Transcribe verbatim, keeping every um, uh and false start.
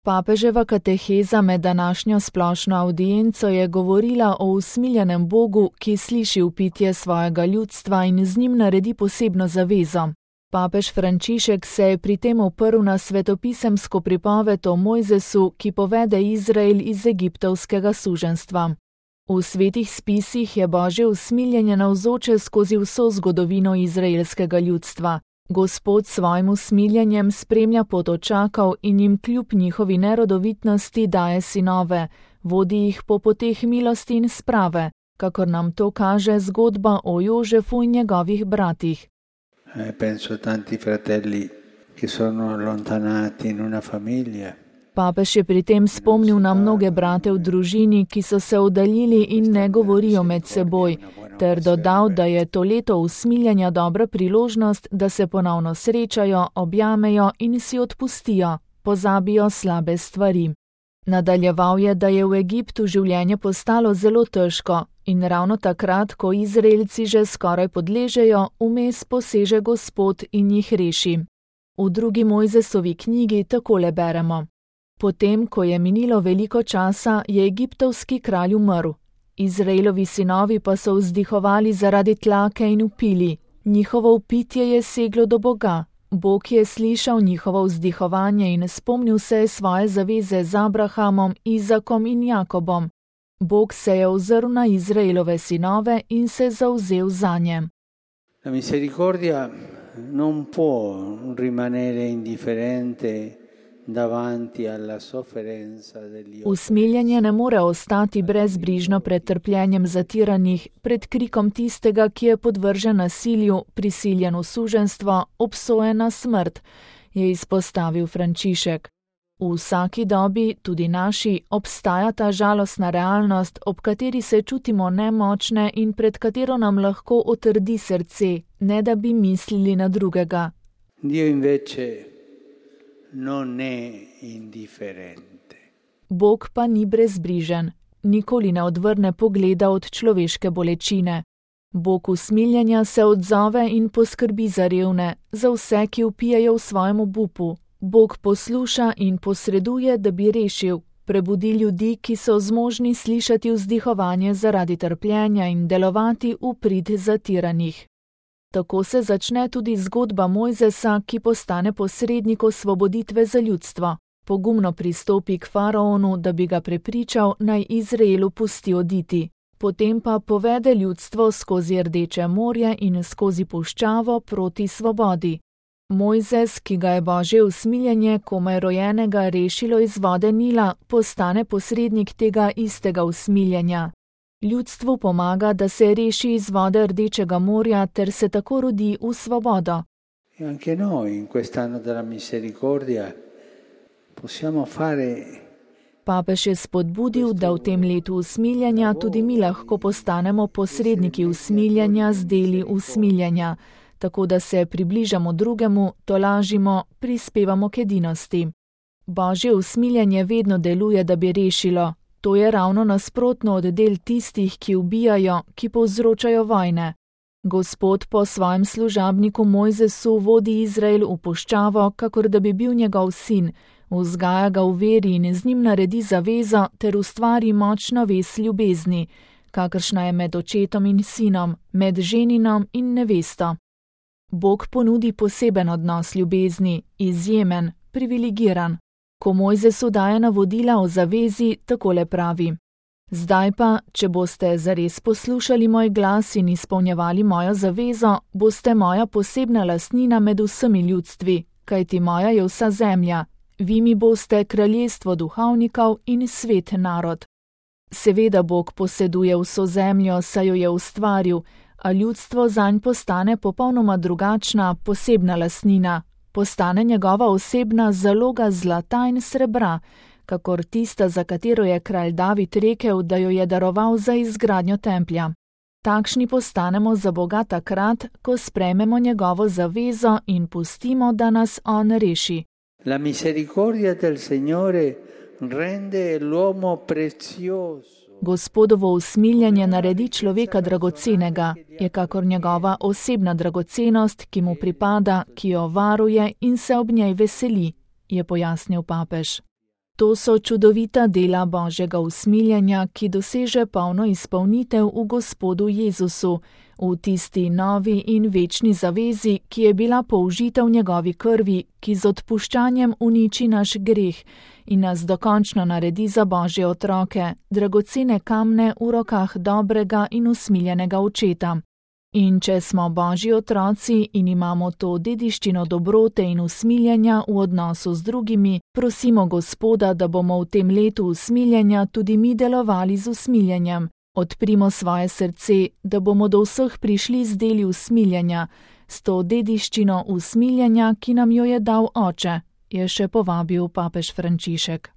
Papeževa kateheza med današnjo splošno avdienco je govorila o usmiljenem Bogu, ki sliši vpitje svojega ljudstva in z njim naredi posebno zavezo. Papež Frančišek se je pri tem oprl na svetopisemsko pripoved o Mojzesu, ki povede Izrael iz egiptovskega suženjstva. V svetih spisih je Božje usmiljenje navzoče skozi vso zgodovino izraelskega ljudstva. Gospod s svojim usmiljenjem spremlja potočakov in jim kljub njihovi nerodovitnosti daje sinove, vodi jih po poteh milosti in sprave, kakor nam to kaže zgodba o Jožefu in njegovih bratih. Penso a tanti fratelli che sono allontanati in una famiglia. Papež je pri tem spomnil na mnoge brate v družini, ki so se oddaljili in ne govorijo med seboj, ter dodal, da je to leto usmiljenja dobra priložnost, da se ponovno srečajo, objamejo in si odpustijo, pozabijo slabe stvari. Nadaljeval je, da je v Egiptu življenje postalo zelo težko in ravno takrat, ko Izraelci že skoraj podležejo, vmes poseže Gospod in jih reši. V drugi Mojzesovi knjigi takole beremo. Potem, ko je minilo veliko časa, je egiptovski kralj umrl. Izraelovi sinovi pa so vzdihovali zaradi tlake in vpili. Njihovo vpitje je seglo do Boga. Bog je slišal njihovo vzdihovanje in spomnil se je svoje zaveze z Abrahamom, Izakom in Jakobom. Bog se je ozrl na Izraelove sinove in se zavzel zanje. La misericordia non può rimanere indifferente davanti alla sofferenza degli Usmiljenje ne more ostati brezbrižno pred trpljenjem zatiranih, pred krikom tistega, ki je podvržen nasilju, prisiljen v suženjstvo, obsojen na smrt, je izpostavil Frančišek. V vsaki dobi, tudi naši, obstaja ta žalostna realnost, ob kateri se čutimo nemočne in pred katero nam lahko otrdi srce, ne da bi mislili na drugega. Dio invece non è indifferente. Bog pa ni brezbrižen, nikoli ne odvrne pogleda od človeške bolečine. Bog usmiljenja se odzove in poskrbi za revne, za vse, ki vpijejo v svojem obupu. Bog posluša in posreduje, da bi rešil, prebudi ljudi, ki so zmožni slišati vzdihovanje zaradi trpljenja in delovati v prid zatiranih. Tako se začne tudi zgodba Mojzesa, ki postane posrednik osvoboditve za ljudstvo. Pogumno pristopi k faraonu, da bi ga prepričal, naj Izraelu pusti oditi. Potem pa povede ljudstvo skozi Rdeče morje in skozi puščavo proti svobodi. Mojzes, ki ga je Božje usmiljenje komaj rojenega rešilo iz vode Nila, postane posrednik tega istega usmiljenja. Ljudstvu pomaga, da se reši iz vode Rdečega morja ter se tako rodi v svobodo. E anche noi in quest'anno della misericordia possiamo fare. Papež je spodbudil, da v tem letu usmiljenja tudi mi lahko postanemo posredniki usmiljenja z deli usmiljenja, tako da se približamo drugemu, tolažimo, prispevamo k edinosti. Božje usmiljenje vedno deluje, da bi rešilo. To je ravno nasprotno od del tistih, ki ubijajo, ki povzročajo vojne. Gospod po svojem služabniku Mojzesu vodi Izrael v puščavo, kakor da bi bil njegov sin, vzgaja ga v veri in z njim naredi zavezo ter ustvari močno vez ljubezni, kakršna je med očetom in sinom, med ženinom in nevesto. Bog ponudi poseben odnos ljubezni, izjemen, privilegiran. Ko Mojzesu daje navodila o zavezi, takole pravi. Zdaj pa, če boste zares poslušali moj glas in izpolnjevali mojo zavezo, boste moja posebna lastnina med vsemi ljudstvi, kajti moja je vsa zemlja. Vi mi boste kraljestvo duhovnikov in svet narod. Seveda Bog poseduje vso zemljo, saj jo je ustvaril, a ljudstvo zanj postane popolnoma drugačna, posebna lastnina. Postane njegova osebna zaloga zlata in srebra, kakor tista, za katero je kralj David rekel, da jo je daroval za izgradnjo templja. Takšni postanemo za Boga takrat, ko sprejmemo njegovo zavezo in pustimo, da nas on reši. La misericordia del Signore rende l'uomo prezioso. Gospodovo usmiljenje naredi človeka dragocenega, je kakor njegova osebna dragocenost, ki mu pripada, ki jo varuje in se ob njej veseli, je pojasnil papež. To so čudovita dela Božjega usmiljenja, ki doseže polno izpolnitev v Gospodu Jezusu, v tisti novi in večni zavezi, ki je bila použita v njegovi krvi, ki z odpuščanjem uniči naš greh in nas dokončno naredi za Božje otroke, dragocene kamne v rokah dobrega in usmiljenega očeta. In če smo Božji otroci in imamo to dediščino dobrote in usmiljenja v odnosu z drugimi, prosimo Gospoda, da bomo v tem letu usmiljenja tudi mi delovali z usmiljenjem. Odprimo svoje srce, da bomo do vseh prišli z deli usmiljenja, s to dediščino usmiljenja, ki nam jo je dal Oče, je še povabil papež Frančišek.